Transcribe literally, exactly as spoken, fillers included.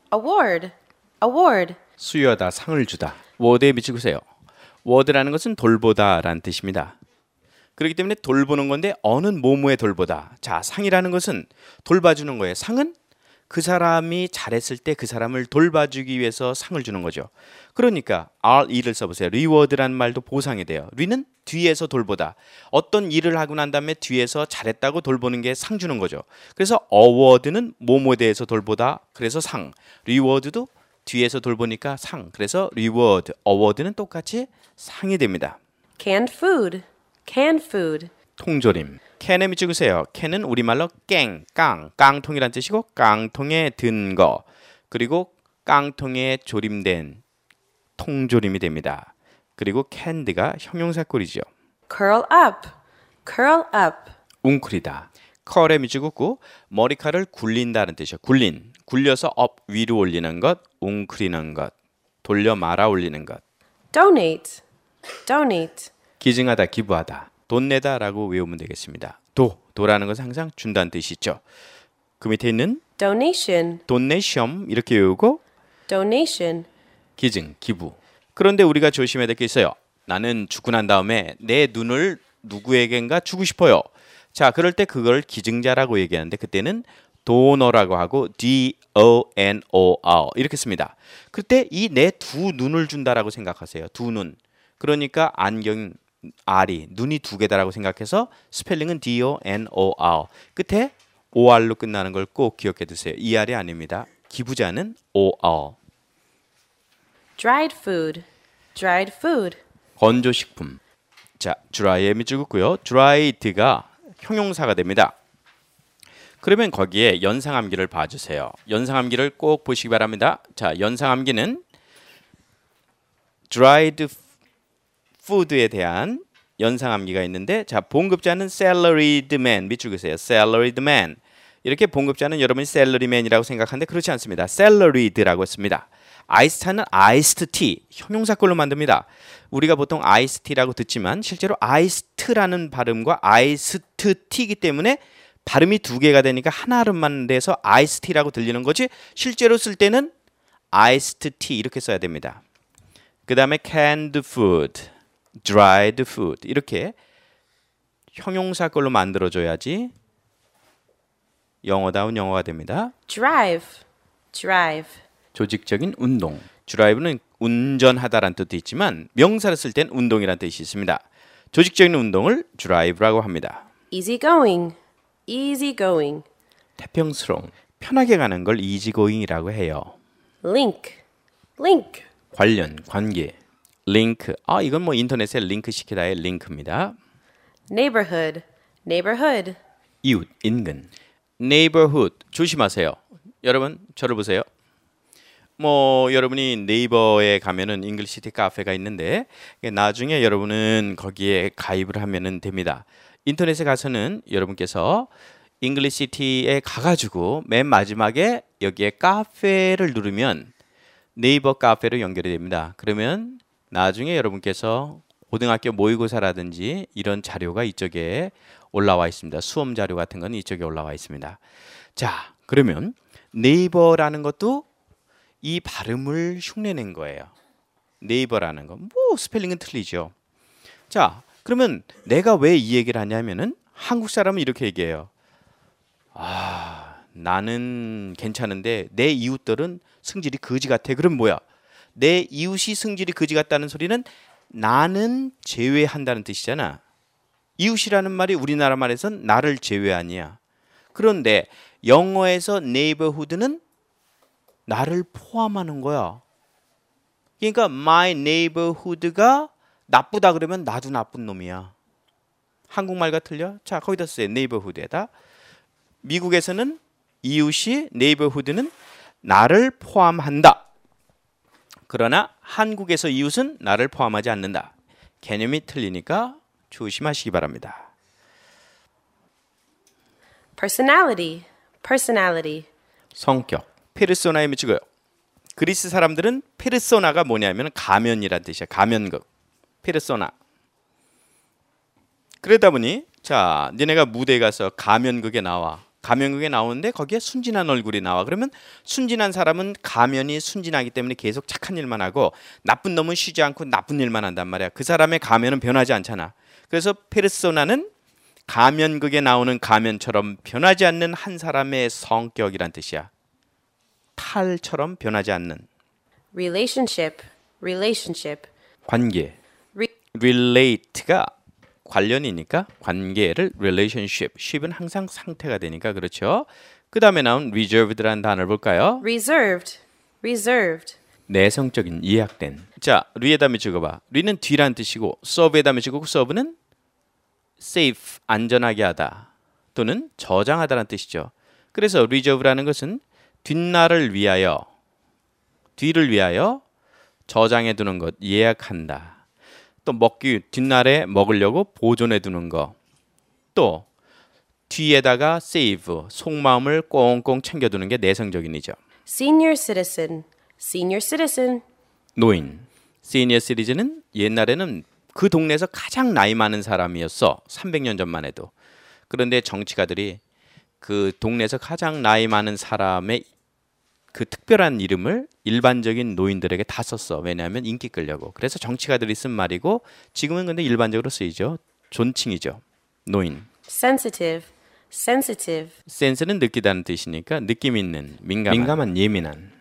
award, award. 수여하다, 상을 주다. word에 비추세요. word라는 것은 돌보다라는 뜻입니다. 그렇기 때문에 돌보는 건데 어느 뭐뭐에 돌보다. 자, 상이라는 것은 돌봐주는 거예요. 상은 그 사람이 잘했을 때 그 사람을 돌봐주기 위해서 상을 주는 거죠. 그러니까 re를 써보세요. reward라는 말도 보상이 돼요. re는 뒤에서 돌보다. 어떤 일을 하고 난 다음에 뒤에서 잘했다고 돌보는 게 상 주는 거죠. 그래서 award는 뭐뭐에 대해서 돌보다. 그래서 상. reward도 뒤에서 돌보니까 상. 그래서 reward, award는 똑같이 상이 됩니다. Canned food, canned food. 통조림. 캔에 밑줄그세요. 캔은 우리말로 깽, 깡, 깡통이란 뜻이고 깡통에 든 거. 그리고 깡통에 조림된 통조림이 됩니다. 그리고 캔드가 형용사꼴이죠. Curl up, curl up. 웅크리다. 컬에 밑줄긋고 머리카락을 굴린다는 뜻이죠. 굴린. 굴려서 업 위로 올리는 것, 웅크리는 것. 돌려 말아 올리는 것. Donate, donate. 기증하다, 기부하다. 돈 내다라고 외우면 되겠습니다. 도, 도라는 것은 항상 준다는 뜻이 있죠. 그 밑에 있는 Donation, 도네이션 이렇게 외우고 donation. 기증, 기부. 그런데 우리가 조심해야 될 게 있어요. 나는 죽고 난 다음에 내 눈을 누구에겐가 주고 싶어요. 자, 그럴 때 그걸 기증자라고 얘기하는데 그때는 도너라고 하고 D O N O R 이렇게 씁니다. 그때 이 내 두 눈을 준다라고 생각하세요. 두 눈. 그러니까 안경 R이 눈이 두 개다라고 생각해서 스펠링은 D O N O R 끝에 O R로 끝나는 걸 꼭 기억해 두세요. E R이 아닙니다. 기부자는 O R. Dried food, dried food. 건조식품. 자, dry에 밑줄 긋고요. dried가 형용사가 됩니다. 그러면 거기에 연상함기를 봐주세요. 연상함기를 꼭 보시기 바랍니다. 자, 연상함기는 dried food에 대한 연상함기가 있는데 자, 봉급자는 salaried man 밑줄 그으세요. salaried man. 이렇게 봉급자는 여러분이 salaryman이라고 생각하는데 그렇지 않습니다. salaried라고 했습니다. 아이스타는 iced tea 형용사꼴로 만듭니다. 우리가 보통 iced tea라고 듣지만 실제로 iced라는 발음과 iced tea이기 때문에 발음이 두 개가 되니까 하나 발음만 돼서 iced tea라고 들리는 거지 실제로 쓸 때는 iced tea 이렇게 써야 됩니다. 그 다음에 canned food, dried food 이렇게 형용사꼴로 만들어줘야지 영어다운 영어가 됩니다. Drive, drive. 조직적인 운동. 드라이브는 운전하다라는 뜻도 있지만 명사를 쓸 땐 운동이라는 뜻이 있습니다. 조직적인 운동을 드라이브라고 합니다. Easy going, easy going. 태평스러운, 편하게 가는 걸 이지고잉이라고 해요. Link, link. 관련, 관계. 링크. 아, 이건 뭐 인터넷에 링크 시키다의 링크입니다. Neighborhood, neighborhood. 이웃, 인근. neighborhood. 조심하세요. 여러분, 저를 보세요. 뭐 여러분이 네이버에 가면은 잉글리시티 카페가 있는데 나중에 여러분은 거기에 가입을 하면은 됩니다. 인터넷에 가서는 여러분께서 잉글리시티에 가가지고 맨 마지막에 여기에 카페를 누르면 네이버 카페로 연결이 됩니다. 그러면 나중에 여러분께서 고등학교 모의고사라든지 이런 자료가 이쪽에 올라와 있습니다. 수험 자료 같은 건 이쪽에 올라와 있습니다. 자, 그러면 네이버라는 것도 이 발음을 흉내낸 거예요. 네이버라는 거. 뭐 스펠링은 틀리죠. 자, 그러면 내가 왜 이 얘기를 하냐면은 한국 사람은 이렇게 얘기해요. 아, 나는 괜찮은데 내 이웃들은 승질이 거지 같아. 그럼 뭐야? 내 이웃이 승질이 거지 같다는 소리는 나는 제외한다는 뜻이잖아. 이웃이라는 말이 우리나라 말에선 나를 제외하니야. 그런데 영어에서 neighborhood는 나를 포함하는 거야. 그러니까 my neighborhood가 나쁘다 그러면 나도 나쁜 놈이야. 한국말과 틀려? 자, 거기다 쓰세요. neighborhood에다. 미국에서는 이웃이 neighborhood는 나를 포함한다. 그러나 한국에서 이웃은 나를 포함하지 않는다. 개념이 틀리니까 조심하시기 바랍니다. Personality, personality. 성격. 페르소나에 미치고요. 그리스 사람들은 페르소나가 뭐냐면 가면이란 뜻이야. 가면극. 페르소나. 그러다 보니 자, 니네가 무대에 가서 가면극에 나와. 가면극에 나오는데 거기에 순진한 얼굴이 나와. 그러면 순진한 사람은 가면이 순진하기 때문에 계속 착한 일만 하고 나쁜 놈은 쉬지 않고 나쁜 일만 한단 말이야. 그 사람의 가면은 변하지 않잖아. 그래서 페르소나는 가면극에 나오는 가면처럼 변하지 않는 한 사람의 성격이란 뜻이야. 탈처럼 변하지 않는. relationship, relationship, 관계. Re- relate가 관련이니까 관계를 relationship, ship은 항상 상태가 되니까 그렇죠. 그 다음에 나온 reserved라는 단어를 볼까요? reserved, reserved, 내성적인, 예약된. 자, 리에다 다음에 적어봐. 리는 뒤란 뜻이고 serve에다 다음에 적고 serve는 safe, 안전하게 하다 또는 저장하다라는 뜻이죠. 그래서 reserve라는 것은 뒷날을 위하여, 뒤를 위하여 저장해 두는 것, 예약한다. 또 먹기, 뒷날에 먹으려고 보존해 두는 거. 또 뒤에다가 save, 속마음을 꽁꽁 챙겨두는 게 내성적인이죠. senior citizen, senior citizen, 노인. 시니어 시리즈는 옛날에는 그 동네에서 가장 나이 많은 사람이었어. 삼백 년 전만 해도. 그런데 정치가들이 그 동네에서 가장 나이 많은 사람의 그 특별한 이름을 일반적인 노인들에게 다 썼어. 왜냐하면 인기 끌려고. 그래서 정치가들이 쓴 말이고 지금은 근데 일반적으로 쓰이죠. 존칭이죠. 노인. sensitive, sensitive, 센스는 느끼다는 뜻이니까 느낌 있는, 민감한, 민감한 예민한.